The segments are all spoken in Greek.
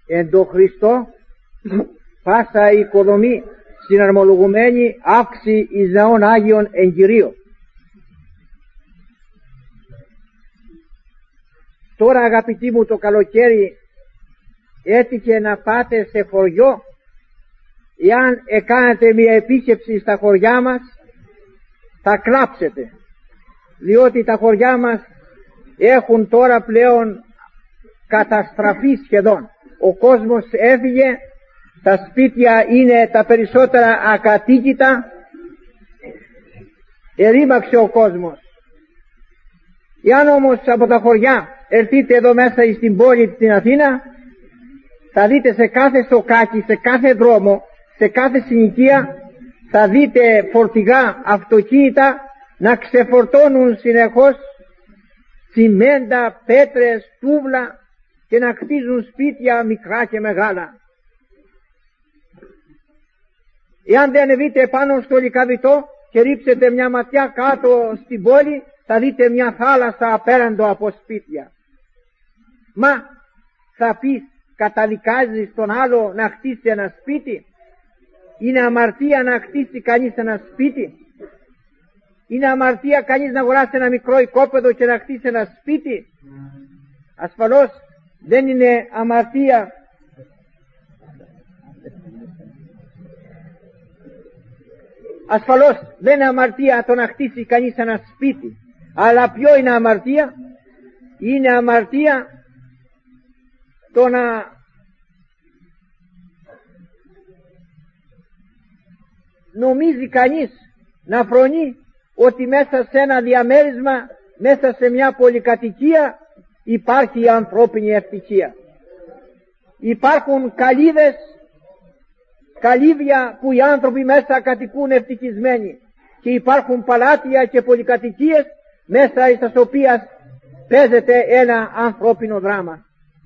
εν το Χριστό πάσα οικοδομή συναρμολογουμένη αύξη εις ναών Άγιον εν Κυρίω. Τώρα αγαπητοί μου, το καλοκαίρι έτυχε να πάτε σε χωριό. Εάν εκάνετε μια επίσκεψη στα χωριά μας θα κλάψετε, διότι τα χωριά μας έχουν τώρα πλέον καταστραφεί σχεδόν. Ο κόσμος έφυγε, τα σπίτια είναι τα περισσότερα ακατοίκητα, ερήμαξε ο κόσμος. Εάν όμως από τα χωριά έρθείτε εδώ μέσα στην πόλη στην Αθήνα, θα δείτε σε κάθε σοκάκι, σε κάθε δρόμο, σε κάθε συνοικία θα δείτε φορτηγά αυτοκίνητα να ξεφορτώνουν συνεχώς τσιμέντα, πέτρες, τούβλα και να κτίζουν σπίτια μικρά και μεγάλα. Εάν δεν ανεβείτε πάνω στο Λυκαβητό και ρίψετε μια ματιά κάτω στην πόλη, θα δείτε μια θάλασσα απέραντο από σπίτια. Μα θα πεις, καταδικάζεις τον άλλο να χτίσει ένα σπίτι? Είναι αμαρτία να χτίσει κανείς ένα σπίτι? Είναι αμαρτία κανείς να αγοράσει ένα μικρό οικόπεδο και να χτίσει ένα σπίτι? Ασφαλώς δεν είναι αμαρτία. Ασφαλώς δεν είναι αμαρτία το να χτίσει κανείς ένα σπίτι. Αλλά ποιο είναι αμαρτία? Είναι αμαρτία το να νομίζει κανείς, να φρονεί ότι μέσα σε ένα διαμέρισμα, μέσα σε μια πολυκατοικία υπάρχει η ανθρώπινη ευτυχία. Υπάρχουν καλύβες, καλύβια που οι άνθρωποι μέσα κατοικούν ευτυχισμένοι, και υπάρχουν παλάτια και πολυκατοικίες μέσα στις οποίες παίζεται ένα ανθρώπινο δράμα.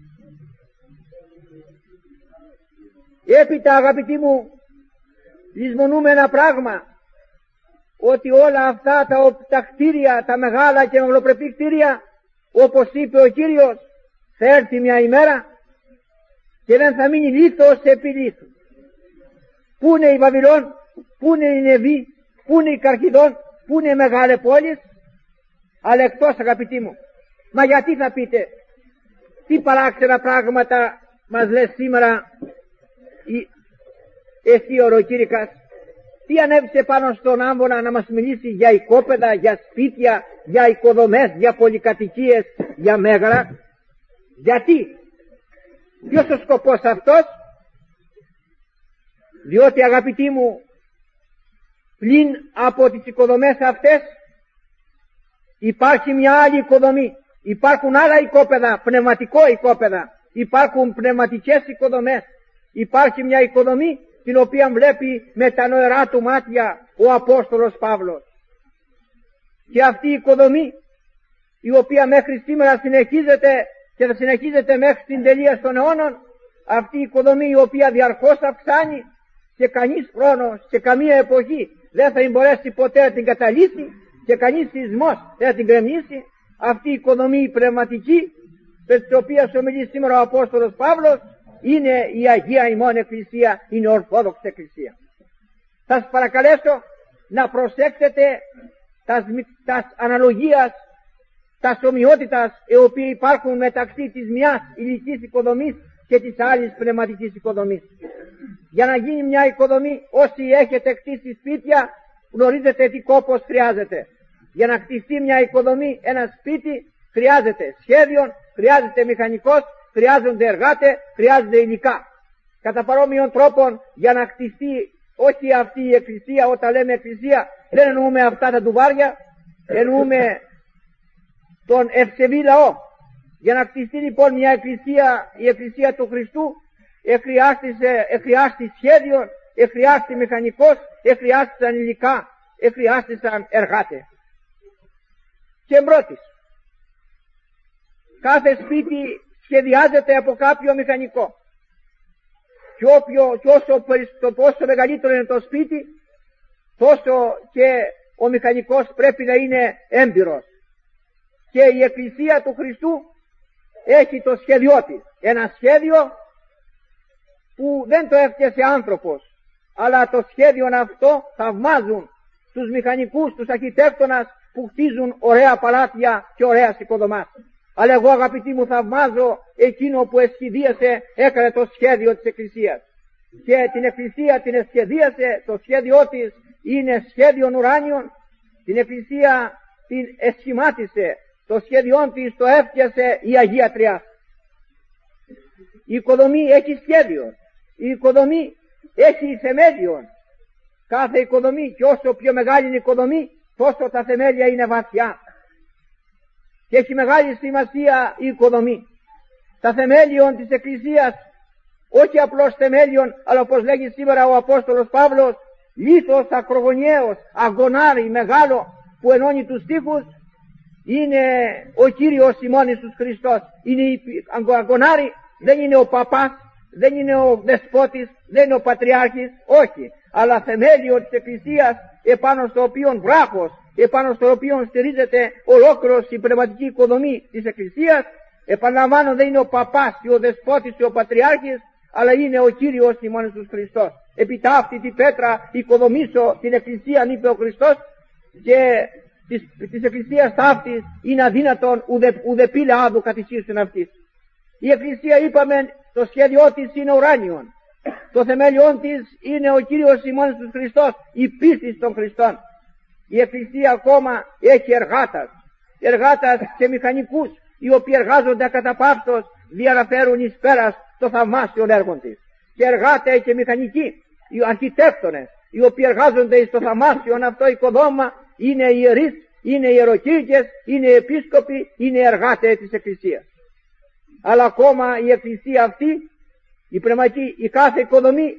Έπειτα, αγαπητοί μου, λησμονούμε ένα πράγμα, ότι όλα αυτά τα κτίρια, τα μεγάλα και μεγαλοπρεπή κτίρια, όπως είπε ο Κύριος, θα έρθει μια ημέρα και δεν θα μείνει λίθος επί λίθου. Πού είναι η Βαβυλών, πού είναι η Νεβή, πού είναι η Καρκιδόν, πού είναι οι μεγάλες πόλεις? Αλλά εκτός, αγαπητοί μου, μα γιατί θα πείτε, τι παράξενα πράγματα μας λες σήμερα εσύ ο Ροκήρυκας? Τι ανέβησε πάνω στον άμβονα να μας μιλήσει για οικόπεδα, για σπίτια, για οικοδομές, για πολυκατοικίες, για μέγαρα? Γιατί? Ποιος ο σκοπός αυτός? Διότι, αγαπητοί μου, πλην από τις οικοδομές αυτές υπάρχει μια άλλη οικοδομή. Υπάρχουν άλλα οικόπεδα, πνευματικό οικόπεδα, υπάρχουν πνευματικές οικοδομές. Υπάρχει μια οικοδομή την οποία βλέπει με τα νοερά του μάτια ο Απόστολος Παύλος. Και αυτή η οικοδομή, η οποία μέχρι σήμερα συνεχίζεται και θα συνεχίζεται μέχρι την τελεία των αιώνων, αυτή η οικοδομή η οποία διαρκώς αυξάνει, και κανείς χρόνος και καμία εποχή δεν θα μπορέσει ποτέ να την καταλύσει και κανείς σεισμός δεν θα την κρεμίσει, αυτή η οικοδομή η πνευματική, με την οποία ομιλεί σήμερα ο Απόστολος Παύλος, είναι η Αγία ημών Εκκλησία, είναι Ορθόδοξη Εκκλησία. Θα σας παρακαλέσω να προσέξετε τας αναλογίας, τας ομοιότητας οι οποίοι υπάρχουν μεταξύ της μιας υλικής οικοδομής και της άλλης πνευματικής οικοδομής. Για να γίνει μια οικοδομή, όσοι έχετε κτίσει σπίτια, γνωρίζετε τι κόπος χρειάζεται. Για να κτιστεί μια οικοδομή, ένα σπίτι, χρειάζεται σχέδιο, χρειάζεται μηχανικός, χρειάζονται εργάτες, χρειάζονται υλικά. Κατά παρόμοιον τρόπον, για να κτιστεί όχι αυτή η εκκλησία, όταν λέμε εκκλησία δεν εννοούμε αυτά τα ντουβάρια, εννοούμε τον ευσεβή λαό. Για να κτιστεί λοιπόν μια εκκλησία, η εκκλησία του Χριστού, εχρειάστη σχέδιο, εχρειάστη μηχανικός, εχρειάστησαν υλικά, εχρειάστησαν εργάτες. Και εμπρότης, κάθε σπίτι σχεδιάζεται από κάποιο μηχανικό. Και όσο μεγαλύτερο είναι το σπίτι, τόσο και ο μηχανικός πρέπει να είναι έμπειρος. Και η εκκλησία του Χριστού έχει το σχέδιό της. Ένα σχέδιο που δεν το έφτιασε άνθρωπος, αλλά το σχέδιο αυτό θαυμάζουν τους μηχανικούς, τους αρχιτέκτονας που χτίζουν ωραία παλάτια και ωραία οικοδομάς. Αλλά εγώ, αγαπητοί μου, θαυμάζω εκείνο που εσχεδίασε, έκανε το σχέδιο της Εκκλησίας. Και την Εκκλησία την εσχεδίασε, το σχέδιό της είναι σχέδιον ουράνιον. Την Εκκλησία την εσχημάτισε, το σχέδιό της το έφτιασε η Αγία Τριά. Η οικοδομή έχει σχέδιο, η οικοδομή έχει θεμέλιο. Κάθε οικοδομή, και όσο πιο μεγάλη είναι η οικοδομή, τόσο τα θεμέλια είναι βαθιά. Και έχει μεγάλη σημασία η οικοδομή. Τα θεμέλιον της Εκκλησίας, όχι απλώς θεμέλιον, αλλά όπως λέγει σήμερα ο Απόστολος Παύλος, λίθος ακρογωνιαίος, αγωνάρι μεγάλο που ενώνει τους τοίχους, είναι ο Κύριος ημών Ιησούς Χριστός. Είναι αγωνάρι, δεν είναι ο παπάς, δεν είναι ο δεσπότης, δεν είναι ο πατριάρχης, όχι, αλλά θεμέλιο της Εκκλησίας, επάνω στο οποίο βράχος, επάνω στο οποίο στηρίζεται ολόκληρος η πνευματική οικοδομή της Εκκλησίας. Επαναλαμβάνω, δεν είναι ο παπάς ή ο δεσπότης ή ο πατριάρχης, αλλά είναι ο Κύριος ημών Ιησούς Χριστός. Επί τα αυτή τη πέτρα οικοδομήσω την Εκκλησία, είπε ο Χριστός, και της Εκκλησίας ταύτης είναι αδύνατον ουδε πύλα άδου κατησύσουν αυτής. Η Εκκλησία, είπαμε, το σχέδιό της είναι ουράνιον. Το θεμέλιόν της είναι ο Κύριος ημών Ιησούς Χριστός, η πίστη των Χριστών. Η Εκκλησία ακόμα έχει εργάτας και μηχανικούς, οι οποίοι εργάζονται ακαταπαύστως για να φέρουν εις πέρας το θαυμάσιον έργο της. Και εργάτες και μηχανικοί, οι αρχιτέκτονες, οι οποίοι εργάζονται στο θαυμάσιον αυτό οικοδόμα, είναι ιερείς, είναι ιεροκήρυκες, είναι επίσκοποι, είναι εργάτες της Εκκλησίας. Αλλά ακόμα η Εκκλησία αυτή, η πνευματική, η κάθε οικοδομή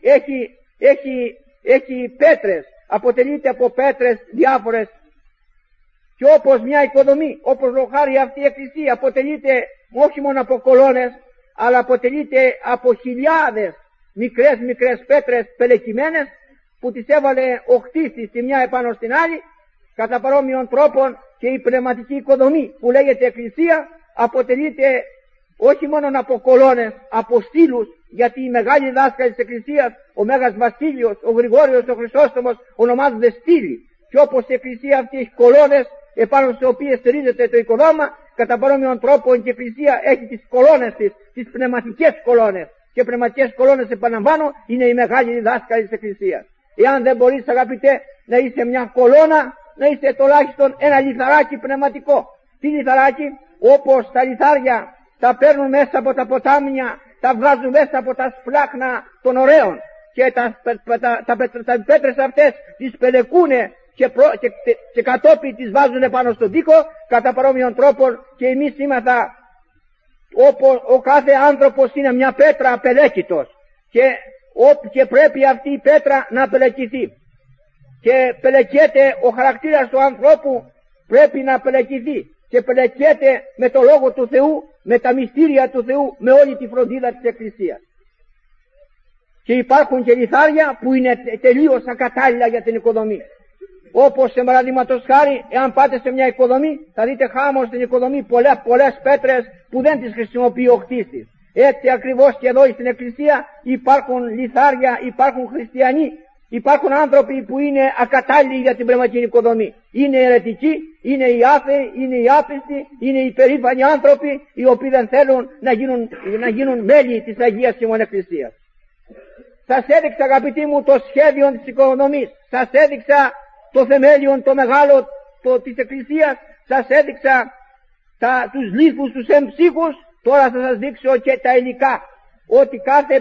έχει πέτρες, αποτελείται από πέτρες διάφορες. Και όπως μια οικοδομή, όπως λοχάρη αυτή η Εκκλησία, αποτελείται όχι μόνο από κολόνες, αλλά αποτελείται από χιλιάδες μικρές πέτρες πελεκυμένες, που τις έβαλε ο χτίστης τη μια επάνω στην άλλη. Κατά παρόμοιων τρόπων και η πνευματική οικοδομή που λέγεται Εκκλησία αποτελείται όχι μόνο από κολόνες, από στήλους, γιατί οι μεγάλοι δάσκαλοι της Εκκλησίας, ο Μέγας Βασίλειος, ο Γρηγόριος, ο Χρυσόστομος, ονομάζονται στήλοι. Και όπως η Εκκλησία αυτή έχει κολόνες επάνω στις οποίες στηρίζεται το οικοδόμα, κατά παρόμοιον τρόπο και η Εκκλησία έχει τις κολόνες της, τις πνευματικές κολόνες. Και πνευματικές κολόνες, επαναλαμβάνω, είναι οι μεγάλοι δάσκαλοι της Εκκλησίας. Εάν δεν μπορείς, αγαπητέ, να είσαι μια κολόνα, να είσαι τουλάχιστον ένα λιθαράκι πνευματικό. Τι λιθαράκι? Όπως τα λιθάρια τα παίρνουν μέσα από τα ποτάμια, τα βγάζουν μέσα από τα σπλάχνα των ωραίων και τα πέτρες αυτές τις πελεκούνε και κατόπιν τις βάζουν πάνω στον τοίχο. Κατά παρόμοιον τρόπο και εμείς είμαστε, όπως ο κάθε άνθρωπος είναι μια πέτρα απελέκητος, και πρέπει αυτή η πέτρα να πελεκηθεί. Και πελεκέται ο χαρακτήρας του ανθρώπου, πρέπει να πελεκηθεί, και πελεκέται με το Λόγο του Θεού, με τα μυστήρια του Θεού, με όλη τη φροντίδα της Εκκλησίας. Και υπάρχουν και λιθάρια που είναι τελείως ακατάλληλα για την οικοδομή. Όπως σε παραδείγματος χάρη, εάν πάτε σε μια οικοδομή, θα δείτε χάμω στην οικοδομή πολλές πέτρες που δεν τις χρησιμοποιεί ο χτίστης. Έτσι ακριβώς και εδώ στην Εκκλησία υπάρχουν λιθάρια, υπάρχουν χριστιανοί, υπάρχουν άνθρωποι που είναι ακατάλληλοι για την πνευματική οικοδομή. Είναι αιρετικοί, είναι οι άθεοι, είναι οι άπιστοι, είναι οι περήφανοι άνθρωποι, οι οποίοι δεν θέλουν να γίνουν μέλη της Αγίας ημών Εκκλησίας. Σας έδειξα, αγαπητοί μου, το σχέδιο της οικοδομής. Σας έδειξα το θεμέλιο, το μεγάλο της Εκκλησίας. Σας έδειξα τους λίθους, τους εμψύχους. Τώρα θα σας δείξω και τα υλικά. Ότι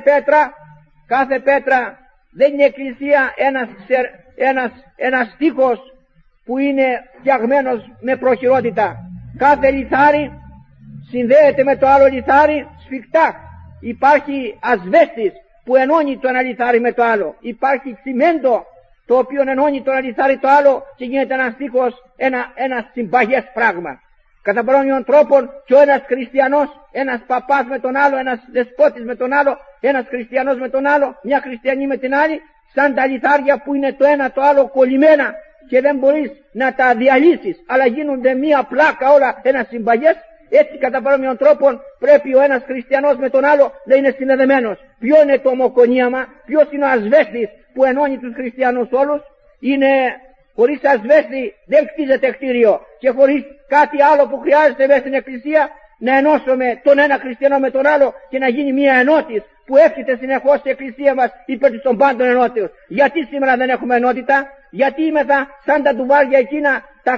κάθε πέτρα δεν είναι Εκκλησία ένας τοίχος που είναι φτιαγμένος με προχειρότητα. Κάθε λιθάρι συνδέεται με το άλλο λιθάρι σφιχτά. Υπάρχει ασβέστης που ενώνει το ένα λιθάρι με το άλλο. Υπάρχει τσιμέντο το οποίο ενώνει το ένα λιθάρι το άλλο και γίνεται ένας τοίχος, ένα συμπαγές πράγμα. Κατά παρόμοιον τρόπον και ο ένας χριστιανός, ένας παπάς με τον άλλο, ένας δεσπότης με τον άλλο, ένας χριστιανός με τον άλλο, μια χριστιανή με την άλλη, σαν τα λιθάρια που είναι το ένα το άλλο κολλημένα και δεν μπορείς να τα διαλύσεις, αλλά γίνονται μία πλάκα όλα, ένα συμπαγές. Έτσι κατά παρόμοιον τρόπο πρέπει ο ένας χριστιανός με τον άλλο να είναι συνδεδεμένος. Ποιο είναι το ομοκονίαμα, ποιος είναι ο ασβέστης που ενώνει τους χριστιανούς όλους? Είναι χωρίς ασβέστη δεν κτίζεται κτίριο, και χωρίς κάτι άλλο που χρειάζεται μέσα στην Εκκλησία να ενώσουμε τον ένα χριστιανό με τον άλλο και να γίνει μια ενότης που εύχεται συνεχώς η Εκκλησία μας υπέρ της των πάντων ενότητος. Γιατί σήμερα δεν έχουμε ενότητα? Γιατί είμεθα σαν τα ντουβάρια εκείνα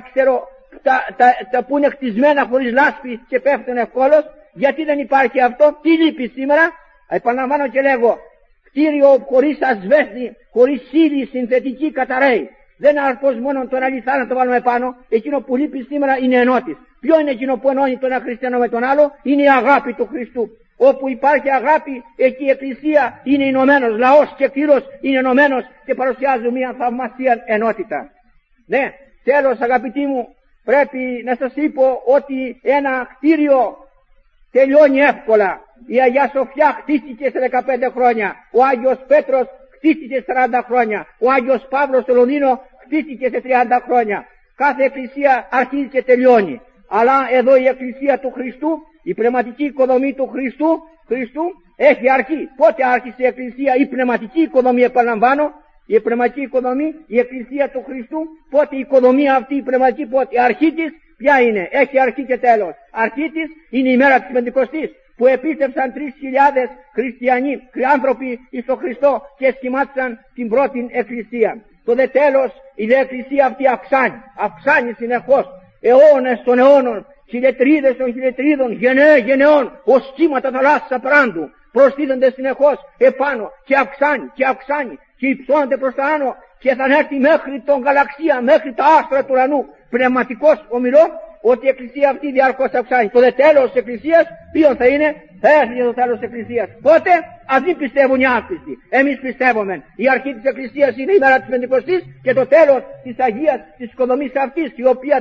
τα που είναι χτισμένα χωρίς λάσπη και πέφτουν ευκόλως? Γιατί δεν υπάρχει αυτό? Τι λείπει σήμερα? Επαναλαμβάνω και λέγω, κτίριο χωρίς ασβέστη, χωρίς ύλη συνθετική καταραίει. Δεν είναι αρκώς μόνο τον αληθά να το βάλουμε πάνω. Εκείνο που λείπει σήμερα είναι ενότης. Ποιο είναι εκείνο που ενώνει τον ένα χριστιανό με τον άλλο? Είναι η αγάπη του Χριστού. Όπου υπάρχει αγάπη, εκεί η Εκκλησία είναι ενωμένος, λαός και κλήρος είναι ενωμένος και παρουσιάζουν μια θαυμασία ενότητα. Ναι, τέλος αγαπητοί μου, πρέπει να σας είπω ότι ένα κτίριο τελειώνει εύκολα. Η Αγία Σοφιά χτίστηκε σε 15 χρόνια. Ο Άγιος Πέτρος χτίστηκε 40 χρόνια. Ο Άγιος Παύλος στο Λονδίνο χτίστηκε σε 30 χρόνια. Κάθε εκκλησία αρχίζει και τελειώνει. Αλλά εδώ η εκκλησία του Χριστού, η πνευματική οικοδομή του Χριστού έχει αρχή. Πότε άρχισε η εκκλησία, η πνευματική οικοδομή, επαναλαμβάνω, η πνευματική οικοδομή, η εκκλησία του Χριστού? Πότε η οικοδομή αυτή η πνευματική, πότε? Η αρχή της ποια είναι? Έχει αρχή και τέλος. Αρχή της είναι η μέρα της Πεντηκοστής, που επίστευσαν 3.000 χριστιανοί, άνθρωποι εις τον Χριστό και σχημάτισαν την πρώτη εκκλησία. Το δε τέλος, η δε εκκλησία αυτή αυξάνει συνεχώς, αιώνες των αιώνων, χιλιετρίδες των χιλιετρίδων, γενναίε γενεών, ως κύματα θαλάσσης απράντου, προστίθενται συνεχώς επάνω και αυξάνει και υψώνεται προς τα άνω και θα έρθει μέχρι τον γαλαξία, μέχρι τα άστρα του ουρανού. Πνευματικός ομιλώ ότι η εκκλησία αυτή διαρκώς αυξάνει. Το δε τέλος της εκκλησίας ποιον θα είναι? Θα έρθει το τέλος της εκκλησίας. Πότε? Ας μην πιστεύουν οι άπιστοι. Εμείς πιστεύουμε. Η αρχή της εκκλησίας είναι η μέρα της Πεντηκοστής και το τέλος της Αγίας της οικοδομής αυτής, η οποία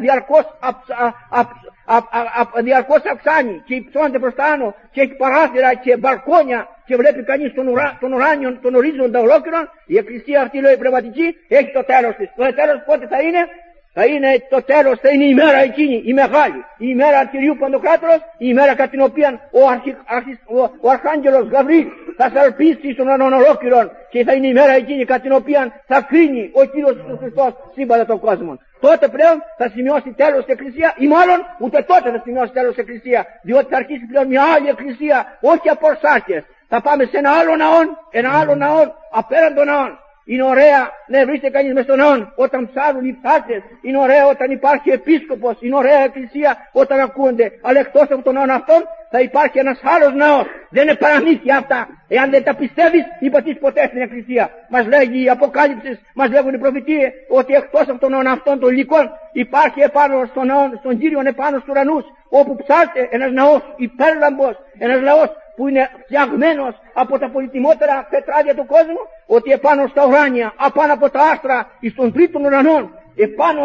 διαρκώς αυξάνει και υψώνεται προς τα άνω και έχει παράθυρα και μπαλκόνια και βλέπει κανείς τον ουράνιο, τον ορίζοντα ολόκληρον. Η εκκλησία αυτή, λέει, πνευματική, έχει το τέλος της. Το τέλος πότε θα είναι? Θα είναι το τέλος, θα είναι η μέρα εκείνη, η μεγάλη, η μέρα Κυρίου Παντοκράτορος, η μέρα κατά την οποία ο Αρχάγγελος Γαβρίλ θα σαρπίσει στον ουρανό ολόκληρον και θα είναι η μέρα εκείνη κατά την οποία θα κρίνει ο Κύριος Χριστός σύμπαντα των κόσμων. Τότε πλέον θα σημειώσει τέλος στην Εκκλησία, ή μάλλον ούτε τότε θα σημειώσει τέλος στην Εκκλησία, διότι θα αρχίσει πλέον μια άλλη Εκκλησία, όχι από ορσάκες. Θα πάμε σε ένα άλλο ναό, απέραν των ναών. Είναι ωραία να βρίσκεται κανείς μες στον ναό όταν ψάρουν οι ψάρτες. Είναι ωραία όταν υπάρχει επίσκοπος. Είναι ωραία εκκλησία όταν ακούγονται. Αλλά εκτός από τον ναό αυτόν θα υπάρχει ένας άλλος ναός. Δεν είναι παραμύθια αυτά. Εάν δεν τα πιστεύεις, υποτίθεται ποτέ στην εκκλησία. Μας λέγει η Αποκάλυψη, μας λέγουν οι προφητείες ότι εκτός από τον ναό αυτόν των υλικών υπάρχει επάνω στον ναό, στον Κύριο επάνω στους ουρανούς, όπου ψάρτε ένας ναός υπέρλαμπος, ένας ναός που είναι φτιαγμένος από τα πολυτιμότερα πετράδια του κόσμου, ότι επάνω στα ουράνια, απάνω από τα άστρα, εις των τρίτων ουρανών, επάνω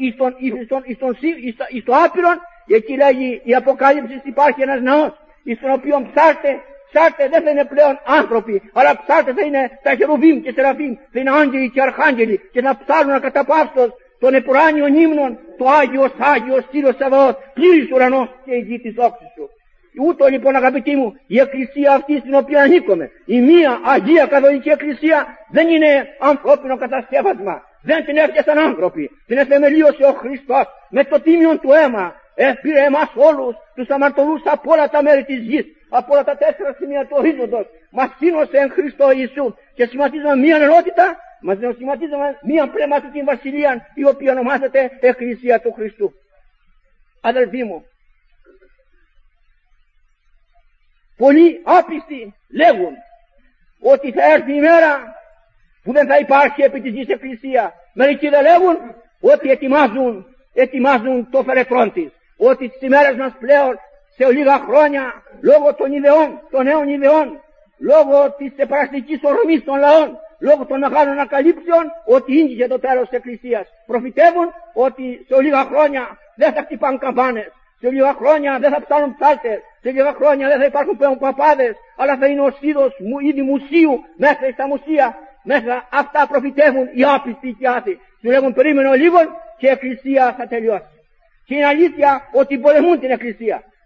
εις το άπειρον, εκεί λέγει η Αποκάλυψη, υπάρχει ένας ναός, εις τον οποίο ψάρτε δεν θα είναι πλέον άνθρωποι, αλλά ψάρτε θα είναι τα χερουβίμ και σεραφίμ, θα είναι άγγελοι και αρχάγγελοι και θα ψάρουν κατά παύστος των επουράνιων ύμνων, το Άγιος Κύριος Σαβαώθ, πλήρης ουρανός και η γη της δόξης σου. Ούτω λοιπόν αγαπητοί μου, η εκκλησία αυτή στην οποία ανήκουμε, η μία Αγία Καθολική Εκκλησία, δεν είναι ανθρώπινο κατασκεύασμα. Δεν την έφτιασαν άνθρωποι. Την εθεμελίωσε ο Χριστός με το τίμιον του αίμα. Πήρε εμάς όλους τους αμαρτωλούς από όλα τα μέρη της γης, από όλα τα 4 σημεία του ορίζοντος. Μας σύνωσε εν Χριστώ Ιησού και σχηματίζουμε μία ενότητα, μας σχηματίζουμε μία πνευματική βασιλεία, η οποία ονομάζεται Εκκλησία του Χριστού. Αδελφοί μου, πολλοί άπιστοι λέγουν ότι θα έρθει η μέρα που δεν θα υπάρχει επί της γης εκκλησία. Μερικοί δεν λέγουν ότι ετοιμάζουν το φερετρόν της. Ότι τις ημέρες μας πλέον σε λίγα χρόνια, λόγω των ιδεών, των νέων ιδεών, λόγω της επαραστικής ορμής των λαών, λόγω των μεγάλων ανακαλύψεων, ότι ήγηκε το τέλος της εκκλησίας. Προφητεύουν ότι σε λίγα χρόνια δεν θα χτυπάνε καμπάνες. Σε λίγα χρόνια δεν θα ψάρουν ψάλτες, σε λίγα χρόνια δεν θα υπάρχουν πλέον παπάδες, αλλά θα είναι ο είδος είδη μουσείου μέσα στα μουσεία. Μέσα αυτά προφητεύουν οι άπιστοι και οι άθεοι. Του λέγουν περίμενε λίγο και η εκκλησία θα τελειώσει. Και είναι αλήθεια ότι πολεμούν την εκκλησία.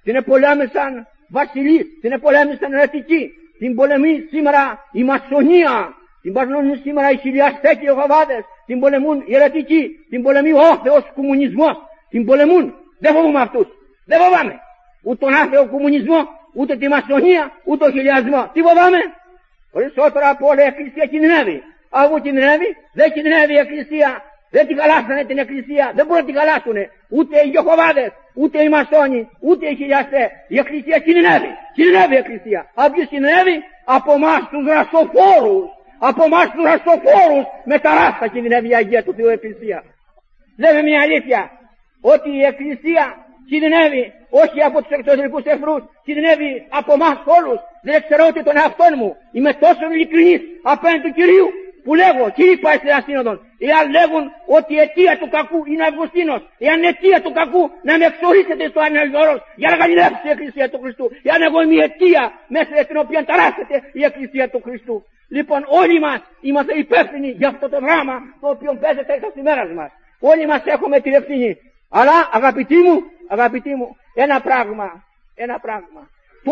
την επολέμησαν βασιλείς, την επολέμησαν αιρετικοί, την πολεμεί σήμερα η μασονία, την πολεμούν σήμερα οι χιλιαστές και οι Ιεχωβάδες, την πολεμούν οι αιρετικοί, την πολεμεί ο άθεος κομμουνισμός, την πολεμούν. Δεν φοβούμαι αυτούς, δεν φοβάμαι ούτε τον άθεο κομμουνισμό, ούτε τη μασονία, ούτε τον χιλιασμό. Τι φοβάμαι? Περισσότερο από όλα η Εκκλησία κινδυνεύει. Αφού κινδυνεύει, δεν κινδυνεύει η Εκκλησία. Δεν την χαλάσανε την Εκκλησία, δεν μπορούν να την χαλάσουν ούτε οι Ιεχωβάδες, ούτε οι μασόνοι, ούτε οι χιλιαστές. Η Εκκλησία κινδυνεύει, κινδυνεύει η Εκκλησία. Από ποιους κινδυνεύει? Από εμάς τους ρασοφόρους. Από εμάς τους ρασοφόρους με τα ράστα κινδυνεύει η Αγία του Θεού Εκκλησία. Λέμε μια αλήθεια, ότι η Εκκλησία κινδυνεύει όχι από τους εξωτερικούς εχθρούς, κινδυνεύει από εμάς όλους. Δεν ξέρω ότι τον εαυτόν μου είμαι τόσο ειλικρινής απέναντι του Κυρίου, που λέγω, Κύριε πάει στην ασύνοδον, εάν λέγουν ότι η αιτία του κακού είναι Αυγουστίνος, εάν η αιτία του κακού να με εξορίσετε στο Ανελδόρος για να γαλινεύσει η Εκκλησία του Χριστού, εάν εγώ είμαι η αιτία μέσα στην οποία ταράσσεται η Εκκλησία του Χριστού. Λοιπόν, όλοι μας είμαστε υπεύθυνοι για αυτό το δράμα το οποίο παίζεται στα ημέρας μας. Όλοι μας έχουμε την ευθύνη. Αλλά αγαπητοί μου, ένα πράγμα. Το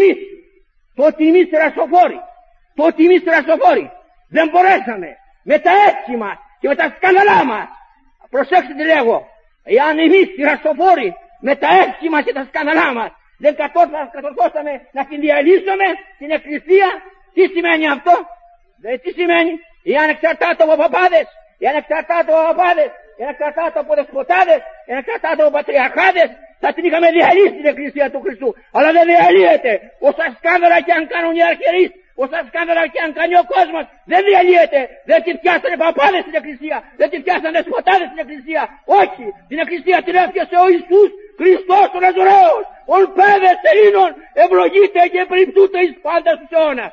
ότι εμείς ρασοφόροι, δεν μπορέσαμε με τα έτσι μας και με τα σκάνδαλά μας, προσέξτε τι λέγω, εάν εμείς οι ρασοφόροι με τα έτσι μας και τα σκάνδαλά μας δεν κατορθώσαμε να την διαλύσουμε την Εκκλησία, τι σημαίνει αυτό? Τι σημαίνει? Εάν εξαρτάται από παπάδες, εάν εξαρτάται από δεσποτάδες, εάν εξαρτάται από πατριαρχάδες, θα την είχαμε διαλύσει την Εκκλησία του Χριστού. Αλλά δεν διαλύεται. Όσα σκάνδαλα και αν κάνουν οι αρχιερείς, όσα σκάνδαλα και αν κάνει ο κόσμος, δεν διαλύεται. Δεν την πιάσανε παπάδες στην Εκκλησία, δεν την πιάσανε δεσποτάδες στην Εκκλησία. Όχι, την Εκκλησία την έφτιασε ο Ιησούς Χριστός ο Ναζωραίος. Ο Πέδες Ελλήνων ευλογείται και περιπτούται εις πάντα στους αιώνας.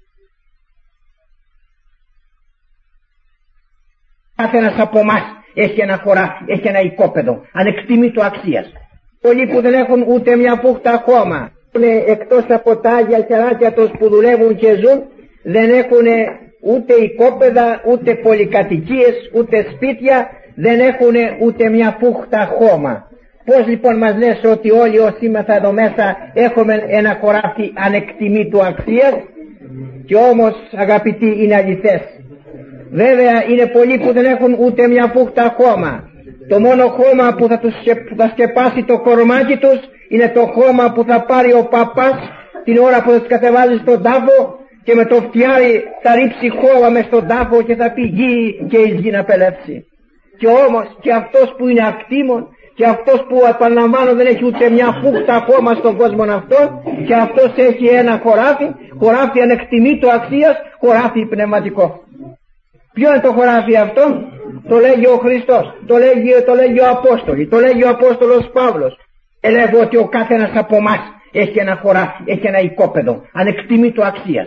Κάθε ένας από εμάς έχει ένα χωράφι, έχει ένα οικόπεδο ανεκτήμητο αξίας. Πολλοί που δεν έχουν ούτε μια φούχτα ακόμα, είναι εκτός από τα άγια χεράκια τους που δουλεύουν και ζουν, δεν έχουν ούτε οικόπεδα, ούτε πολυκατοικίες, ούτε σπίτια, δεν έχουν ούτε μια φούχτα χώμα. Πώς λοιπόν μας λες ότι όλοι όσοι είμαστε εδώ μέσα έχουμε ένα χωράφι ανεκτιμήτου αξίας? Και όμως αγαπητοί είναι αληθές. Βέβαια είναι πολλοί που δεν έχουν ούτε μια φούχτα χώμα. Το μόνο χώμα που θα σκεπάσει το κορμάκι τους είναι το χώμα που θα πάρει ο παπάς την ώρα που θα τους κατεβάζει στον τάφο και με το φτιάρι θα ρίψει χώμα μες στον τάφο και θα πει γη και εις γη να πελέψει. Και όμως και αυτός που είναι ακτήμων και αυτός που επαναλαμβάνω δεν έχει ούτε μια φούχτα χώμα στον κόσμο αυτό, και αυτός έχει ένα χωράφι ανεκτιμήτου αξίας, χωράφι πνευματικό. Ποιο είναι το χωράφι αυτό? Το λέγει ο Χριστός, το λέγει ο Απόστολος, το λέγει ο Απόστολος Παύλος. Έλεγε ότι ο κάθε ένας από εμάς έχει ένα χωράφι, έχει ένα οικόπεδο ανεκτιμήτου αξίας.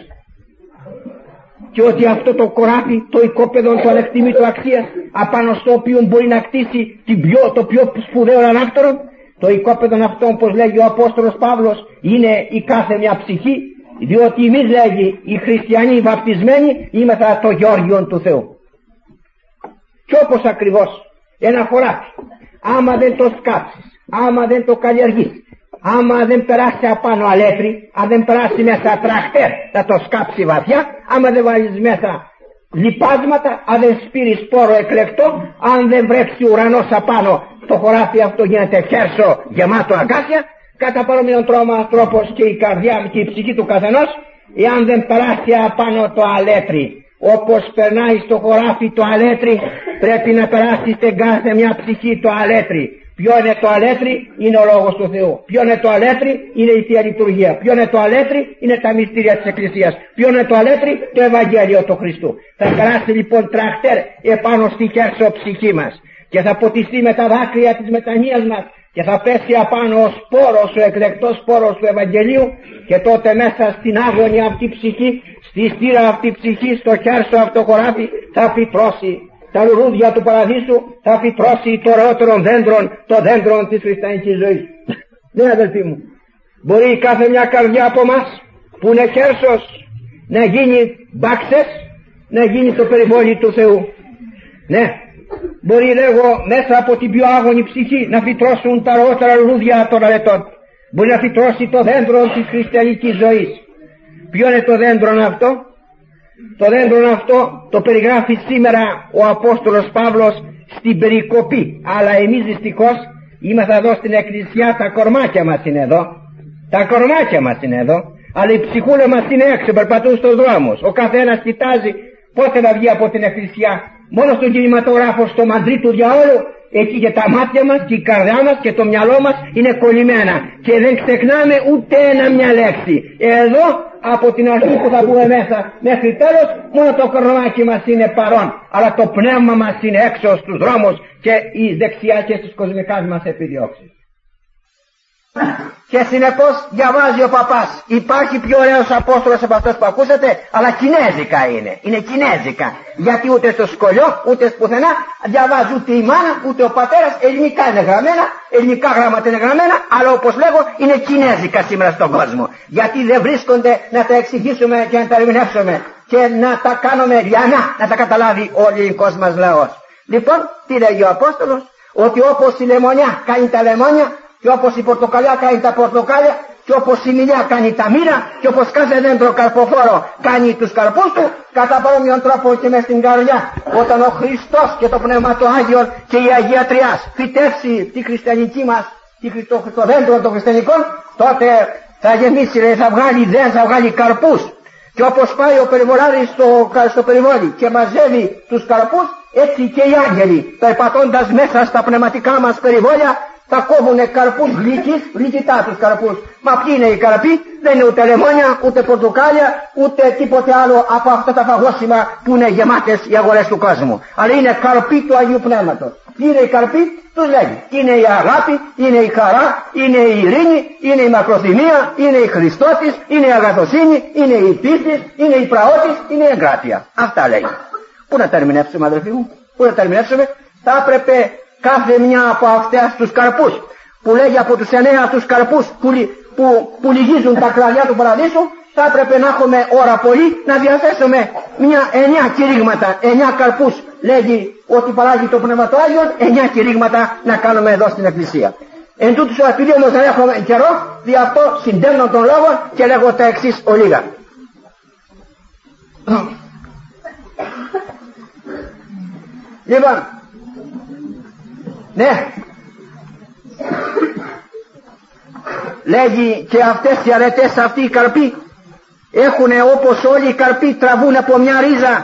Και ότι αυτό το χωράφι, το οικόπεδο του ανεκτιμήτου αξίας, απάνω στο οποίο μπορεί να κτίσει το πιο σπουδαίο ανάκτορο, το οικόπεδο αυτό, όπως λέγει ο Απόστολος Παύλος, είναι η κάθε μια ψυχή, διότι εμείς, λέγει, οι χριστιανοί οι βαπτισμένοι είμεθα το Γεώργιον του Θεού. Και όπως ακριβώς ένα χωράφι, άμα δεν το σκάψεις, άμα δεν το καλλιεργείς, άμα δεν περάσει απάνω αλέτρι, αν δεν περάσει μέσα τραχτέρ να το σκάψει βαθιά, άμα δεν βάλεις μέσα λιπάσματα, αν δεν σπείρεις σπόρο εκλεκτό, αν δεν βρέξει ουρανός απάνω, το χωράφι αυτό γίνεται χέρσο γεμάτο αγκάσια. Κατά παρόμοιον τρόπος και η καρδιά και η ψυχή του καθενός, εάν δεν περάσει απάνω το αλέτρι, όπως περνάει στο χωράφι το αλέτρι, πρέπει να περάσει στην κάθε μια ψυχή το αλέτρι. Ποιο είναι το αλέτρι? Είναι ο Λόγος του Θεού. Ποιο είναι το αλέτρι? Είναι η Θεία Λειτουργία. Ποιο είναι το αλέτρι? Είναι τα μυστήρια της Εκκλησίας. Ποιο είναι το αλέτρι? Το Ευαγγέλιο του Χριστού. Θα περάσει λοιπόν τραχτέρ επάνω στη χέρσο ψυχή μας και θα ποτιστεί με τα δάκρυα της μετανοίας μας και θα πέσει απάνω ο σπόρος, ο εκλεκτός σπόρος του Ευαγγελίου, και τότε μέσα στην άγωνη αυτή ψυχή, στη στήρα αυτή ψυχή, στο χέρσο αυτό χωράφι, θα φυτρώσει τα λουλούδια του παραδείσου, θα φυτρώσει το ωραιότερο δέντρον, το δέντρον της χριστιανικής ζωής. Ναι, αδελφοί μου, μπορεί κάθε μια καρδιά από μας που είναι χέρσος να γίνει μπάξες, να γίνει το περιβόλι του Θεού. Ναι, μπορεί, λέγω, μέσα από την πιο άγωνη ψυχή να φυτρώσουν τα ωραιότερα λουλούδια των αρετών. μπορεί να φυτρώσει το δέντρο της χριστιανικής ζωής. Ποιο είναι το δέντρο αυτό? Το δέντρο αυτό το περιγράφει σήμερα ο Απόστολος Παύλος στην περικοπή. Αλλά εμείς δυστυχώς είμαστε εδώ στην εκκλησιά, τα κορμάκια μας είναι εδώ. Τα κορμάκια μας είναι εδώ. Αλλά οι ψυχούλες μας είναι έξω, περπατούν στους δρόμους. Ο καθένας κοιτάζει πότε θα βγει από την εκκλησιά. Μόνο στον κινηματογράφο, στο μαντρί του διαόλου, εκεί και τα μάτια μας και η καρδιά μας και το μυαλό μας είναι κολλημένα. Και δεν ξεχνάμε ούτε μια λέξη. Εδώ από την αρχή που θα μπούμε μέσα μέχρι τέλος, μόνο το κορμάκι μας είναι παρόν. Αλλά το πνεύμα μας είναι έξω στους δρόμους και εις δεξιά και στις κοσμικές μας επιδιώξεις. Και συνεπώς διαβάζει ο παπάς. Υπάρχει πιο ωραίος Απόστολος από αυτός που ακούσατε, αλλά κινέζικα είναι κινέζικα. Γιατί ούτε στο σχολείο ούτε πουθενά διαβάζει ούτε η μάνα ούτε ο πατέρας. Ελληνικά είναι γραμμένα, ελληνικά γράμματα είναι γραμμένα, αλλά όπως λέγω είναι κινέζικα σήμερα στον κόσμο. Γιατί δεν βρίσκονται να τα εξηγήσουμε και να τα ερμηνεύσουμε και να τα κάνουμε λιανά, να τα καταλάβει ο ελληνικός μας λαός. Λοιπόν, τι λέγει ο Απόστολος? Ότι όπως η λεμονιά κάνει τα λεμόνια, και όπως η πορτοκαλιά κάνει τα πορτοκάλια, και όπως η μηλιά κάνει τα μοίρα, και όπως κάθε δέντρο καρποφόρο κάνει τους καρπούς του, κατά παρόμοιον τρόπο και μες στην καρδιά, όταν ο Χριστός και το Πνεύμα του Άγιον και η Αγία Τριάς φυτέψει τη χριστιανική μας, το δέντρο των χριστιανικών, τότε θα γεμίσει, θα βγάλει δέντρα, θα βγάλει καρπούς. Και όπως πάει ο περιβολάρης στο περιβόλι και μαζεύει τους καρπούς, έτσι και οι άγγελοι περπατώντας μέσα στα πνευματικά μας περιβόλια θα κόβουνε καρπούς γλυκητά τους καρπούς. Μα ποιοι είναι οι καρποί? Δεν είναι ούτε λεμόνια, ούτε πορτοκάλια, ούτε τίποτε άλλο από αυτά τα φαγόσιμα που είναι γεμάτες οι αγορές του κόσμου. Αλλά είναι καρποί του Αγίου Πνεύματος. Ποιοι είναι οι καρποί? Τους λέγει. Είναι η αγάπη, είναι η χαρά, είναι η ειρήνη, είναι η μακροθυμία, είναι η Χριστότης, είναι η αγαθοσύνη, είναι η πίστης, είναι η πραότης, είναι η εγκράτεια. Αυτά λέγει. Πού να τα ερμηνεύσουμε, αδελφοί μου? Πού να τα ερμηνεύσουμε? Θα έπρεπε κάθε μια από αυτές τους καρπούς που λέγει από τους 9 τους καρπούς που λυγίζουν τα κλαδιά του παραδείσου, θα έπρεπε να έχουμε ώρα πολύ να διαθέσουμε 9 κηρύγματα, 9 καρπούς λέγει ότι παράγει το Πνεύμα του Άγιον, 9 κηρύγματα να κάνουμε εδώ στην Εκκλησία. Εν τούτους, επειδή όμως δεν έχουμε καιρό, δι' αυτό συντέμνω τον λόγο και λέγω τα εξής ολίγα. Λοιπόν, ναι, λέγει και αυτές οι αρετές, αυτοί οι καρποί έχουν, όπως όλοι οι καρποί τραβούν από μια ρίζα,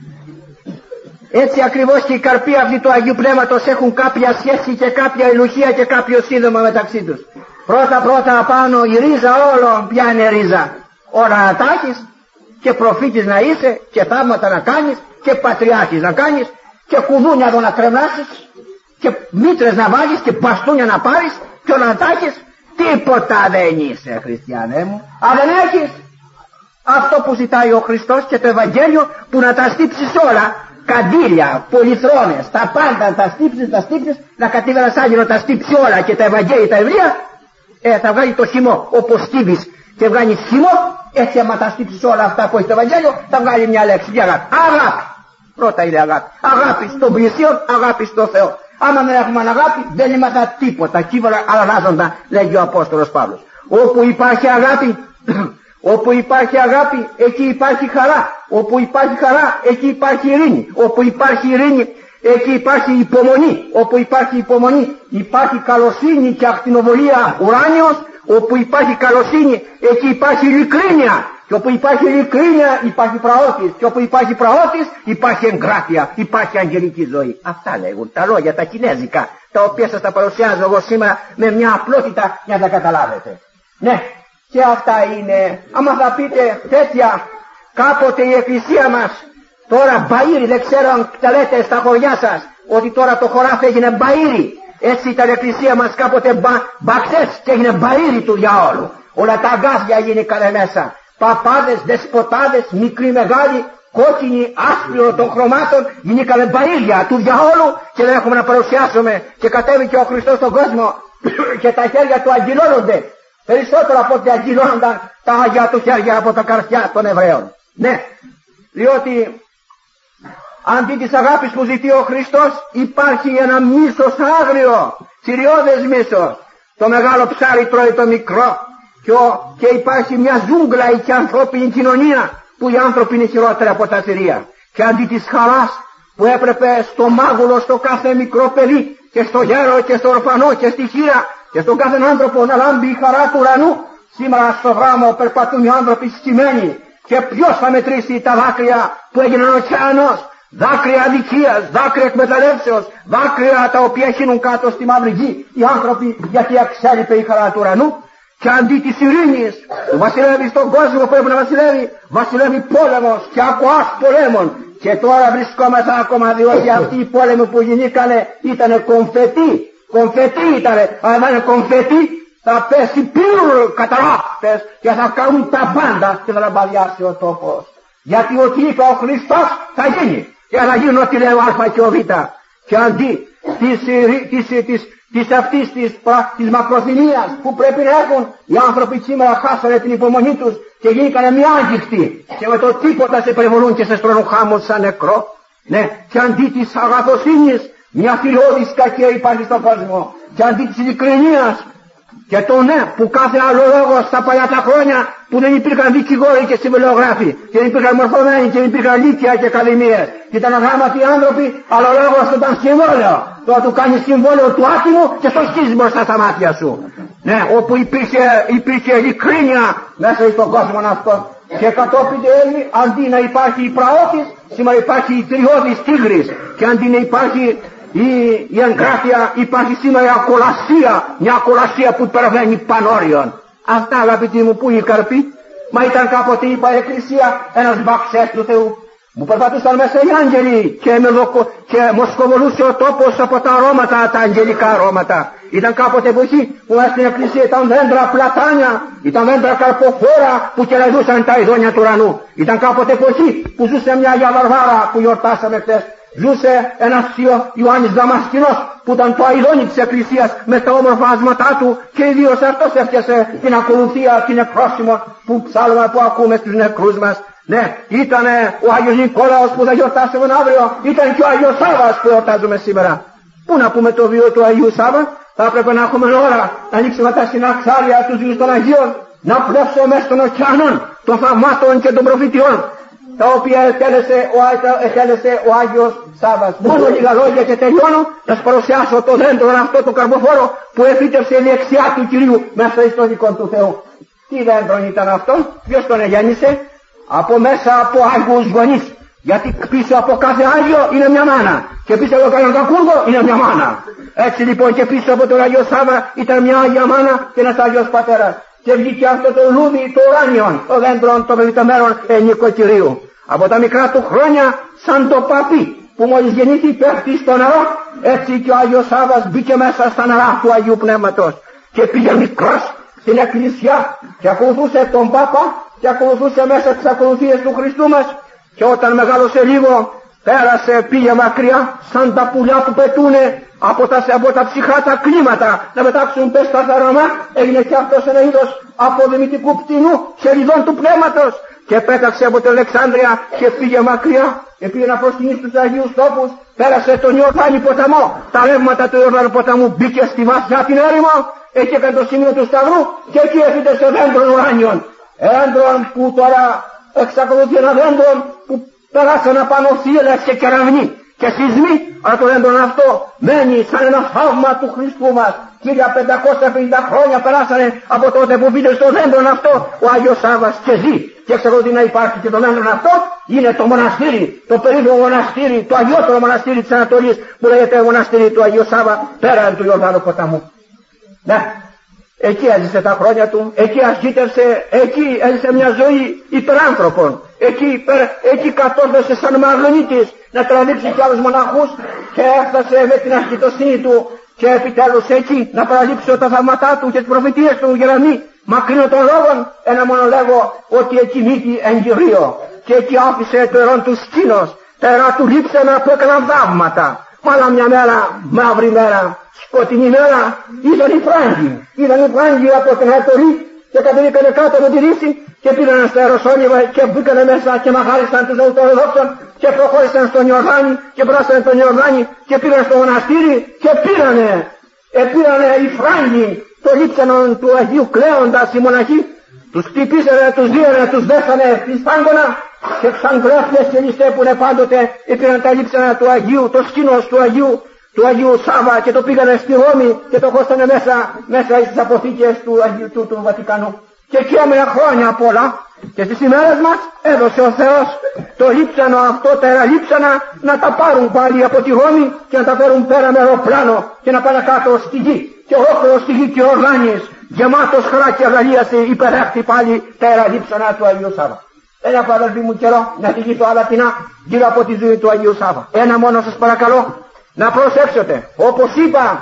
έτσι ακριβώς και οι καρποί αυτοί του Αγίου Πνεύματος έχουν κάποια σχέση και κάποια ελουχία και κάποιο σύνδεμα μεταξύ τους. Πρώτα απάνω η ρίζα όλων. Ποια είναι ρίζα? Ώρα να τα έχεις και προφήτης να είσαι και θαύματα να κάνεις και πατριάρχης να κάνεις και κουδούνια εδώ να κρεμάσεις και μήτρες να βάλεις και μπαστούνια να πάρεις και όλα να τα έχεις. Τίποτα δεν είσαι, χριστιανέ μου. Αν δεν έχεις αυτό που ζητάει ο Χριστός και το Ευαγγέλιο, που να τα στύψεις όλα, καντήλια, πολυθρόνες, τα πάντα τα στύψεις, να κατέβει ένας άγγελος τα στύψει όλα και τα Ευαγγέλια, τα βιβλία, θα βγάλει το χυμό. Όπως στύβεις και βγάλει χυμό, έτσι άμα τα στύψεις όλα αυτά που έχει το Ευαγγέλιο, θα βγάλει μια λέξη, μια αγάπη. Αγάπη. Πρώτα είναι αγάπη. Αγάπη στον πλησίον, αγάπη στο Θεό. Άμα δεν έχουμε αγάπη, δεν είμαστε τίποτα. Κύβολα αλλάζοντα, λέγει ο Απόστολος Παύλος. Όπου υπάρχει αγάπη, όπου υπάρχει αγάπη, εκεί υπάρχει χαρά. Όπου υπάρχει χαρά, εκεί υπάρχει ειρήνη. Όπου υπάρχει ειρήνη, εκεί υπάρχει υπομονή. Όπου υπάρχει υπομονή, υπάρχει καλοσύνη και ακτινοβολία ουράνιος. Όπου υπάρχει καλοσύνη, εκεί υπάρχει ειλικρίνεια. Και όπου υπάρχει ειλικρίνεια υπάρχει πραότης. Και όπου υπάρχει πραότης υπάρχει εγκράτεια, υπάρχει αγγελική ζωή. Αυτά λέγουν τα λόγια, τα κινέζικα, τα οποία σας τα παρουσιάζω εγώ σήμερα με μια απλότητα για να τα καταλάβετε. Ναι, και αυτά είναι. Άμα θα πείτε τέτοια, κάποτε η εκκλησία μας, τώρα μπαΐρι, δεν ξέρω αν τα λέτε στα χωριά σας, ότι τώρα το χωράφι έγινε μπαΐρι. Έτσι ήταν η εκκλησία μας κάποτε μπαξές και έγινε μπαΐρι του διαόλου. Όλα τα αγκάθια γίνηκαν μέσα. Παπάδες, δεσποτάδες, μικροί μεγάλοι, κόκκινοι, άσπρο των χρωμάτων, γίνηκαμε μπαΐρια του διαόλου και δεν έχουμε να παρουσιάσουμε. Και κατέβηκε ο Χριστός στον κόσμο και τα χέρια του αγγυλώνονται. Περισσότερο από ό,τι αγγυλώνονταν τα άγια του χέρια από τα καρδιά των Εβραίων. Ναι, διότι αντί της αγάπης που ζητεί ο Χριστός υπάρχει ένα μίσος άγριο, θηριώδες μίσος. Το μεγάλο ψάρι τρώει το μικρό και υπάρχει μια ζούγκλα και ανθρώπινη κοινωνία που οι άνθρωποι είναι χειρότερα από τα θηρία. Και αντί της χαράς που έπρεπε στο μάγουλο, στο κάθε μικρό παιδί και στο γέρο και στο ορφανό και στη χείρα και στον κάθε άνθρωπο να λάμπει η χαρά του ουρανού, σήμερα στο δρόμο περπατούν οι άνθρωποι σκυμμένοι. Και ποιος θα μετρήσει τα δάκρυα που έγιναν ωκεανός, δάκρυα αδικίας, δάκρυα εκμεταλλεύσεως, δάκρυα τα οποία χύνουν κάτω στη μαύρη γη οι άνθρωποι, γιατί εξέλιπε η χαρά του ουρανού. Και αντί της ειρήνης που βασιλεύει στον κόσμο, που πρέπει να βασιλεύει πόλεμος και ακοάς πολέμων. Και τώρα βρισκόμαστε ακόμα, διότι αυτοί οι πόλεμοι που γινήκανε ήτανε κομφετί ήτανε, αλλά δεν είναι κομφετί, θα πέσει πυρ καταράχτες και θα κάνουν τα πάντα και θα λαμπαδιάσει ο τόπος. Γιατί ό,τι είπε ο Χριστός θα γίνει και θα γίνουν ό,τι λέει ο Α και ο Β. Και αντί της μακροθυμίας που πρέπει να έχουν, οι άνθρωποι σήμερα χάσανε την υπομονή τους και γίνηκαν μια άγγιχτοι και με το τίποτα σε περιβολούν και σε στρώνουν χάμος σαν νεκρό. Ναι, και αντί της αγαθοσύνης μια θηριώδης κακία υπάρχει στον κόσμο. Και αντί της ειλικρινίας και το ναι που κάθε άλλο λόγο στα παλιά τα χρόνια που δεν υπήρχαν δικηγόροι και συμβολιογράφοι και δεν υπήρχαν μορφωμένοι και δεν υπήρχαν λύκεια και ακαδημίες και ήταν αγράμματοι άνθρωποι, αλλά ο λόγος του ήταν συμβόλαιο. Τώρα του κάνει συμβόλαιο του άτιμου και στο σκίζει μπροστά στα μάτια σου. Ναι, όπου υπήρχε ειλικρίνεια μέσα στον κόσμο αυτό. Και κατόπιν αντί να υπάρχει η πραότης, σήμερα υπάρχει η τριώδης τίγρης. Και αντί να υπάρχει η εγκράτεια, υπάρχει σήμερα η ακολασία, μια ακολασία που υπερβαίνει πανόριον. Αυτά, αγαπητοί μου, που είναι οι καρποί. Μα ήταν κάποτε, είπα, η Εκκλησία ένας μπαξές του Θεού. Μου περπατούσαν μέσα οι άγγελοι και μοσκοβολούσε ο τόπος από τα αρώματα, τα αγγελικά αρώματα. Ήταν κάποτε εποχή που μέσα στην Εκκλησία ήταν δέντρα πλατάνια, ήταν δέντρα καρποφόρα που κερδούσαν τα ειδόνια του ουρανού. Ήταν κάποτε εποχή που ζούσε μια Αγία Βαρβάρα που γιορτάσαμε χθες. Ζούσε ένας Ιωάννης Δαμασκηνός που ήταν το αηδόνι της Εκκλησίας με τα όμορφα άσματά του και ιδίως αυτός έφτιασε την ακολουθία, την εκπρόσημο που ψάλμα που ακούμε στους νεκρούς μας. Ναι, ήταν ο Άγιος Νικόλαος που θα γιορτάσουμε αύριο, ήταν και ο Άγιος Σάββας που γιορτάζουμε σήμερα. Πού να πούμε το βίο του Αγίου Σάββα, θα έπρεπε να έχουμε ώρα να ανοίξουμε τα συναξάρια του βίους των Αγίων, να πλέψουμε μέσα των ωκεανών, των θαυμάτων και των προφητιών, τα οποία εκτέλεσε ο Άγιος Σάββας. Μόνο λίγα λόγια και τελειώνω, να σας παρουσιάσω το δέντρο αυτό το καρποφόρο που εφύτευσε η δεξιά του Κυρίου μέσα στο δικό του Θεού. Τι δέντρο ήταν αυτό, ποιος τον γέννησε? Από μέσα από Άγιους γονείς. Γιατί πίσω από κάθε Άγιο είναι μια μάνα και πίσω από κάθε κακούργο είναι μια μάνα. Έτσι λοιπόν και πίσω από τον Άγιο Σάββα ήταν μια Άγια μάνα και ένας Άγιος Πατέρας. Και βγήκε αυτό το λούδι το ουράνιον, το δέντρο των πεπιτωμένων νοικοκυρίου. Από τα μικρά του χρόνια σαν το παπί που μόλις γεννήθη πέφτει στο νερό, έτσι και ο Άγιος Σάββας μπήκε μέσα στα νερά του Αγίου Πνεύματος και πήγε μικρός στην Εκκλησιά και ακολουθούσε τον Πάπα και ακολουθούσε μέσα τις ακολουθίες του Χριστού μας. Και όταν μεγάλωσε λίγο πέρασε, πήγε μακριά σαν τα πουλιά που πετούνε από τα ψυχρά τα κλίματα να πετάξουν πες στα θαραμά. Έγινε και αυτός ένα είδος αποδημητικού πτηνού χεριδών του πνεύματος και πέταξε από την Αλεξάνδρεια και πήγε μακριά και πήγε να προσκυνήσει στους Αγίους τόπους. Πέρασε τον Ιορδάνη ποταμό, τα ρεύματα του Ιορδάνη ποταμού, μπήκε στη βαθιά την έρημο, εκεί έκανε το σημείο του σταυρού και εκεί έφυγε στο δέντρο ουράνιον. Έντρον που τώρα εξακολουθεί ένα δέντρο που περάσαν απάνω θύελες και κεραυνοί και σεισμοί, αλλά το δέντρο αυτό μένει σαν ένα θαύμα του Χριστού μας. 1550 χρόνια περάσανε από τότε που μπήκε στο δέντρο αυτό ο Άγιος Σάββας και ζει και εξακολουθεί να υπάρχει. Και το δέντρο αυτό είναι το μοναστήρι, το περίφημο μοναστήρι, το αγιότερο μοναστήρι της Ανατολής που λέγεται μοναστήρι του Αγίου Σάββα πέραν του Ιορδάνου ποταμού. Ναι. Εκεί έζησε τα χρόνια του, εκεί ασκήτευσε, εκεί έζησε μια ζωή υπεράνθρωπων. Εκεί κατόρθωσε σαν μαγνήτης να τραβήξει κι άλλους μοναχούς και έφτασε με την ασκητοσύνη του και επιτέλους εκεί να παραλείψει τα θαύματά του και τις προφητείες του για να μην μακρύνω των λόγων. Ένα μόνο λέγω ότι εκεί μύτη εγκυρίο και εκεί άφησε το ερών του σκήνος, τα ερά του λείψανα που έκαναν θαύματα. Μάλα μια μέρα, μαύρη μέρα, σκοτεινή μέρα, είδαν οι Φράγκοι από την Ανατολή και κατεβήκανε κάτω με τη ρίση και πήραν στα Ιεροσόλυμα και μπήκανε μέσα και μαχάρισαν τους Ορθοδόξων και προχώρησαν στον Ιορδάνη και πράσανε τον Ιορδάνη και πήραν στο μοναστήρι και πήρανε οι Φράγκοι το λείψανο του Αγίου κλαίοντας οι μοναχοί, τους χτυπήσανε, τους δίωνε, τους δέσανε στη στάγκωνα και σαν γράφτες και ληστέπουνε πάντοτε, πήραν τα λείψανα του Αγίου, το σκήνος του Αγίου Σάβα και το πήγανε στη Ρώμη και το χώσανε μέσα στις αποθήκες του Βατικανού. Και εκεί έμεινε χρόνια πολλά και στις ημέρες μας έδωσε ο Θεός το λείψανο αυτό, τα αεραλείψανα να τα πάρουν πάλι από τη Ρώμη και να τα φέρουν πέρα με αεροπλάνο και να πάνε κάτω στη γη. Και ολόκληρο στη γη και ο ουράνιος γεμάτος χαρά και ευλαλίαση υπερέχθη πάλι τα αεραλείψανα του Αγίου Σάβα. Ένα από αδελφοί μου καιρό να φυγεί το Αλατινά γύρω από τη ζωή του Αγίου Σάβα. Ένα μόνο σας παρακαλώ να προσέξετε. Όπως είπα,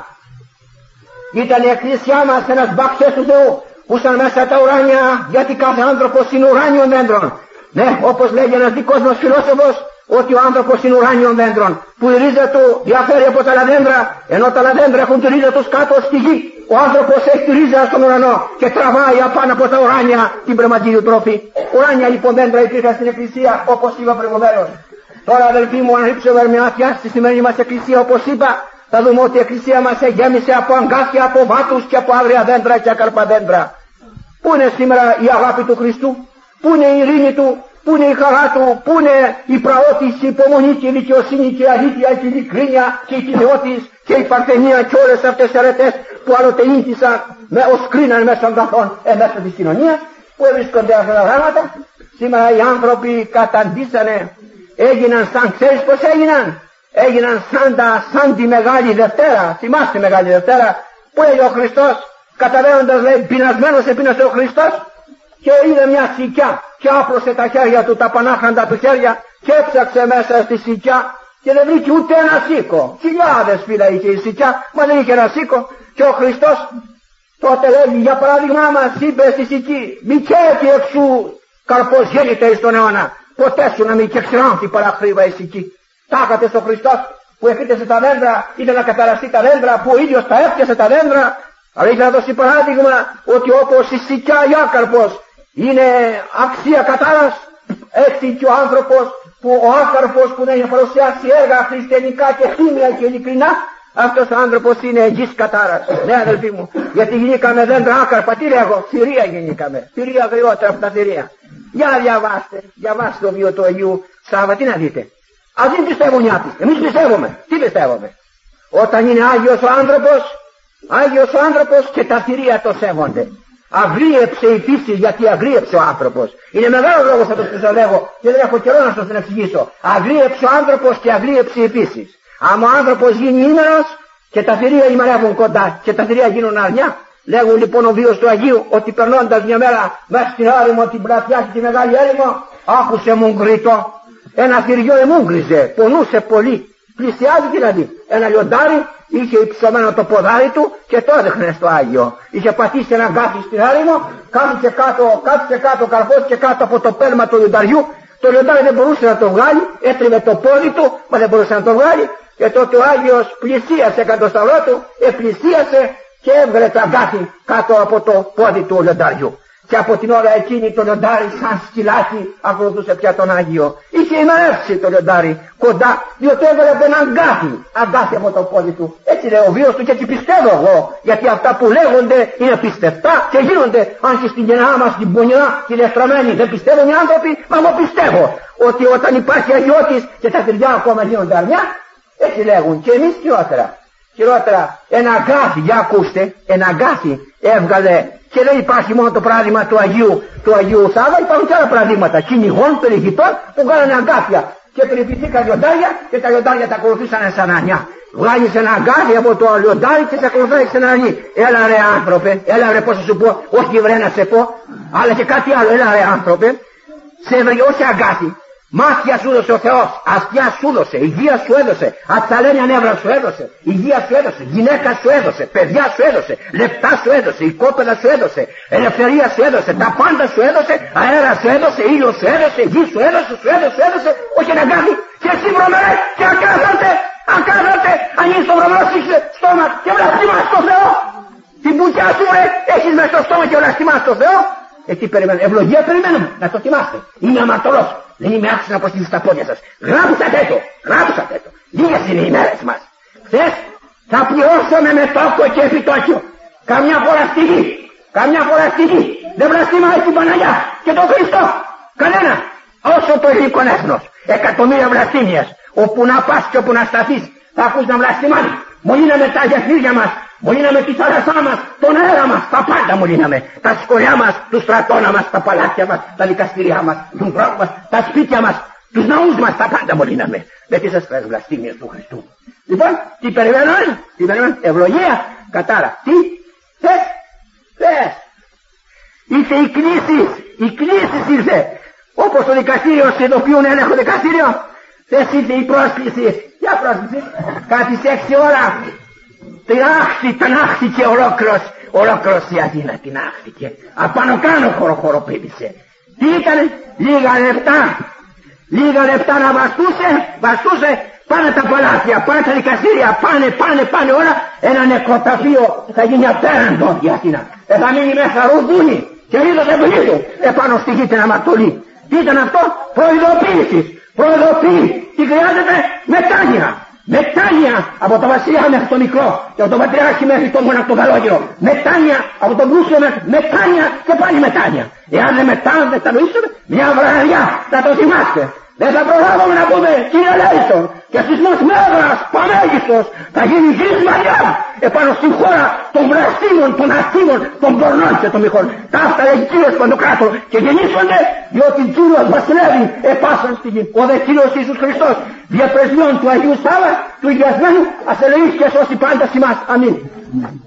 ήταν η εκκλησιά μας ένας μπαξές του Θεού που σαν μέσα τα ουράνια, γιατί κάθε άνθρωπος είναι ουράνιων δέντρων. Ναι, όπως λέγει ένας δικός μας φιλόσοφος, ότι ο άνθρωπος είναι ουράνιων δέντρων, που η ρίζα του διαφέρει από τα λαδέντρα, ενώ τα λαδέντρα έχουν τη ρίζα τους κάτω στη γη. Ο άνθρωπος έχει τη ρίζα στον ουρανό και τραβάει απάνω από τα ουράνια την πνευματική τροφή. Ουράνια λοιπόν δέντρα υπήρχαν στην εκκλησία, όπως είπα προηγουμένως. Τώρα αδελφοί μου, αν ρίξουμε μια ματιά στη σημερινή μας εκκλησία, όπως είπα, θα δούμε ότι η εκκλησία μας γέμισε από αγκάθια, από βάτους και από άγρια δέντρα και ακαρπαδέντρα. Πού είναι σήμερα η αγάπη του Χριστού, πού είναι η ειρήνη του, πού είναι η χαρά του, πού είναι η πραότηση, η υπομονή και η δικαιοσύνη και η αλήθεια και η ειλικρίνεια και η τιμαιότης και η παρθενία και όλες αυτές οι αρετές που άλλοτε ήλθησαν ως κρίναν μέσα των καθών μέσα της κοινωνίας. Πού βρίσκονται αυτά τα πράγματα? Σήμερα οι άνθρωποι καταντήσανε, έγιναν σαν, ξέρεις πως έγιναν σαν τη Μεγάλη Δευτέρα. Θυμάστε Μεγάλη Δευτέρα που έλεγε ο Χριστός, καταβαίνοντας λέει πεινασμένος επίνασε ο Χριστός και είδε μια σικιά και άπλωσε τα χέρια του, τα πανάχραντα του χέρια και έψαξε μέσα στη σικιά και δεν βρήκε ούτε ένα σίκο. Χιλιάδες φύλλα είχε η σικιά, μα δεν είχε ένα σίκο. Και ο Χριστός τότε λέει, για παράδειγμα μας είπε στη σική, μη καίει εξού καρπός γέννηται εις τον αιώνα, ποτέ σου να μην και ξηράνθει παραχρήβα η σική. Τάχατε στο Χριστός που εφύτεσε τα δέντρα, είτε να καταραστεί τα δέντρα, που ο ίδιος τα έφτιασε τα δέντρα. Αλλά είχε να δώσει παράδειγμα ότι όπως η σικιά η άκαρπος είναι αξία κατάρας, έτσι και ο άνθρωπος, ο άκαρπος που δεν έχει παρουσιάσει έργα χριστιανικά και θύμια και ειλικρινά, αυτός ο άνθρωπος είναι γης κατάρας. Ναι αδελφοί μου, γιατί γεννήκαμε δέντρα άκαρπα, τι λέγω, θηρία γεννήκαμε, θηρία γριότερα από τα θηρία. Για διαβάστε το βίο του Αγίου Σάββα, τι να δείτε. Ας δεν πιστεύουν οι άπιστοι, εμείς πιστεύουμε. Τι πιστεύουμε? Όταν είναι Άγιος ο άνθρωπος και τα θηρία το σέβονται. Αγρίεψε η φύση, γιατί αγρίεψε ο άνθρωπος. Είναι μεγάλο λόγος αυτό που σας λέγω και δεν έχω καιρό να σας τον εξηγήσω. Αγρίεψε ο άνθρωπος και αγρίεψε η φύση. Αν ο άνθρωπος γίνει ήμερος και τα θηρία ημερεύουν κοντά και τα θηρία γίνουν αρνιά. Λέγουν λοιπόν ο βίος του Αγίου ότι περνώντας μια μέρα μέσα στην έρημο, την πλατιά και τη μεγάλη έρημο, άκουσε μουγκριτό. Ένα θηριό εμούγκριζε, πονούσε πολύ. Πλησιάζει δηλαδή. Ένα λιοντάρι είχε υψωμένο το ποδάρι του και το έδειχνε στο Άγιο. Είχε πατήσει ένα γκάφι στην έρημο, κάθισε κάτω ο καρπός και κάτω από το πέλμα του λιονταριού. Το λιοντάρι δεν μπορούσε να το βγάλει, έτριβε το πόδι του, μα δεν μπορούσε να το βγάλει. Και τότε ο Άγιος πλησίασε κάτω το σταυρό του, πλησίασε και έβγαλε το αγκάθι κάτω από το πόδι του λιονταριού. Και από την ώρα εκείνη το λιοντάρι σαν σκυλάκι ακολουθούσε πια τον Άγιο. Είχε ημερεύσει το λιοντάρι κοντά, διότι έβγαλε ένα αγκάθι από το πόδι του. Έτσι λέει ο βίος του και έτσι πιστεύω εγώ. Γιατί αυτά που λέγονται είναι πιστευτά και γίνονται. Αν και στην γενιά μας, την πονηρά, την εστραμμένη δεν πιστεύουν οι άνθρωποι, μα εγώ πιστεύω ότι όταν υπάρχει αγιώτης και τα θηριά ακόμα γίνονται αρνιά, έτσι λέγουν. Και εμείς χειρότερα, ένα αγκάθι, για ακούστε, ένα αγκάθι έβγαλε. Και δεν υπάρχει μόνο το παράδειγμα του Αγίου Σάββα, υπάρχουν και άλλα παραδείγματα κυνηγών, περιχητών που βγάλανε αγκάθια και περιποιηθήκαν λιοντάρια και τα λιοντάρια τα ακολουθήσανε σαν ανιά. Βγάλεις ένα αγκάθι από το λιοντάρι και σε ακολουθάει σαν ανί. Έλα ρε άνθρωπε, έλα ρε πώς θα σου πω, όχι βρε να σε πω, αλλά και κάτι άλλο, έλα ρε άνθρωπε, σε έβρεγε όχι αγκάθι. Μάτια σου έδωσε ο Θεός, αστιά σου έδωσε, υγεία σου έδωσε, ατσαλένια νεύρα σου έδωσε, υγεία σου έδωσε, γυναίκα σου έδωσε, παιδιά σου έδωσε, λεπτά σου έδωσε, οικόπεδα σου έδωσε, ελευθερία σου έδωσε, τα πάντα σου έδωσε, αέρα σου έδωσε, ήλιο σου έδωσε, γη σου έδωσε, όχι ένα γκάθι. Και εσύ βρωμερέ και ακάθατε, ανοίγεις το βρωμερό σου στόμα και βλαστημάς το Θεό. Την πουκιά σου έχεις μέσα στο στόμα και βλαστημάς το Θεό. Τι περιμένουμε, ευλογία περιμένουμε, να το θυμάστε. Είμαι αμαρτωλός. Δεν είμαι άξιος να αποστείλω στα πόδια σας. Γράψατε το. Λίγες είναι οι μέρες μας. Χθες θα πληρώσουμε με τόκο και επιτόκιο. Καμιά φορά στη γη. Καμιά φορά στη γη. Δεν βλαστημάει την Παναγιά και τον Χριστό. Κανένα. Όσο το ελληνικό έθνος. Εκατομμύρια βλαστήμιες. Όπου να πας και όπου να σταθείς θα ακούς να βλαστημάνει. Μολύναμε τα γεφύρια μας. Μολύναμε τη θάλασσά μας. Τον αέρα μας. Τα πάντα μολύναμε. Τα σχολιά μας. Τους στρατόνα μας. Τα παλάτια μας. Τα δικαστήριά μας. Τον δρόμο μας. Τα σπίτια μας. Τους ναούς μας. Τα πάντα μολύναμε. Με τις έσπρες βλαστήμιες του Χριστού. Λοιπόν, τι περιμένουμε, ευλογία, κατάρα. Τι, θες. Ήρθε η κλήση ήρθε. Όπως το δικαστήριο σε ειδοποιούν έλεγχο δικαστήριο, θες ήρθε η πρόσκληση. Ποια πρόσκληση? Κάτι σε 6 ώρα. Την άχθηκε ολόκληρος η Αθήνα την άχθηκε. Απάνω κάτω χοροπήδησε. Τι ήτανε? Λίγα λεπτά να βαστούσε. Πάνε τα παλάτια, πάνε τα δικαστήρια, πάνε όλα. Ένα νεκροταφείο θα γίνει απέραντο η Αθήνα. Θα μείνει μέσα ρουδούνι και ρίδος ευλίδου επάνω στη γη την Ανατολή. Τι ήταν αυτό? Προειδοποίηση. Τι χρειάζεται? Μετάνοια από το βασιλιά μέχρι το μικρό και από το πατριάρχη μέχρι το μοναχτό καλόγερο. Μετάνοια από τον πλούσιο μέχρι μετάνοια και πάλι μετάνοια. Εάν δεν μετανοήσουμε, μια βραδιά θα το θυμάστε. Δεν θα προλάβουμε να πούμε κύριε Λέιστον και σεισμός μέγας, πανέγιστος, θα γίνει γης μαλλιά επάνω στην χώρα των βραστήμων, των αστήμων, των πορνών και των μυχών. Τα αυτά λέγει Κύριος Παντοκράτο και γεννήσονται διότι Κύριος βασιλεύει επάσαν στη γη. Ο δε Κύριος Ιησούς Χριστός δια πρεσβειών του Αγίου Σάββα, του Υγιασμένου, ας ελεήσει και σώσει πάντα σημάς. Αμήν.